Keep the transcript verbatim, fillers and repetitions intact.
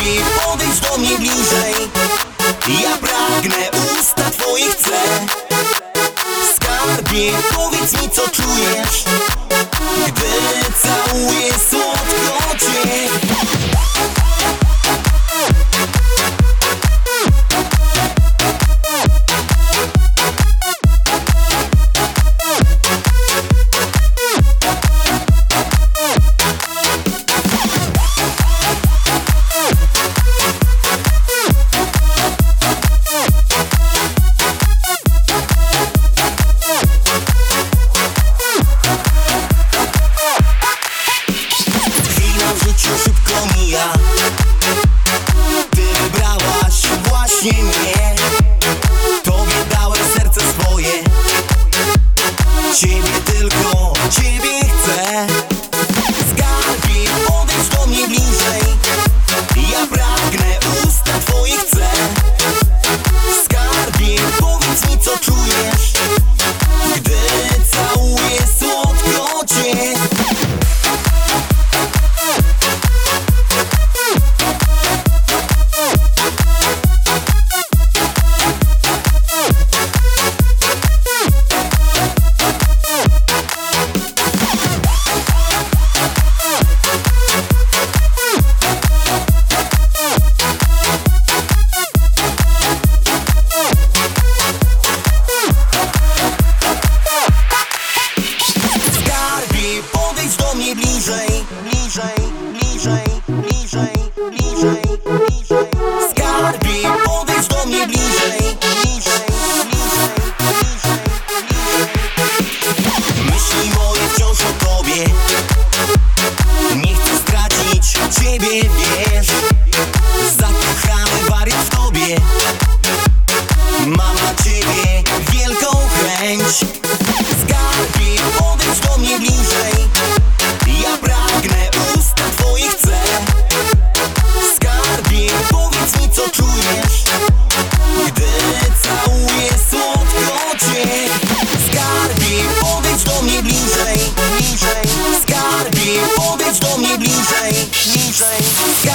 Skarbie, podejdź do mnie bliżej. Ja pragnę, usta twoje chcę. Skarbie, powiedz mi, co czujesz, gdy całuję słodko cię. Szybko mija, ty wybrałaś właśnie mnie. Tobie dałem serce swoje, ciebie, tylko ciebie chcę. Skarbie, podejdź do mnie bliżej. Ja pragnę, usta twoje chcę. Skarbie, powiedz mi, co czujesz, gdy całuję słodko cię. Podejdź do mnie bliżej, bliżej, bliżej, bliżej, bliżej, bliżej. Skarbie, podejdź do mnie bliżej, bliżej, bliżej, bliżej, bliżej. Myśli moje wciąż o tobie, nie chcę stracić ciebie, wiesz. Zakochany wariat w tobie, mam na ciebie wielką chęć. Skarbie, podejdź do mnie bliżej. Ja pragnę, usta twoje chcę. Skarbie, powiedz mi, co czujesz, gdy całuję słodko cię. Skarbie, podejdź do mnie bliżej, bliżej. Skarbie, podejdź do mnie bliżej, bliżej.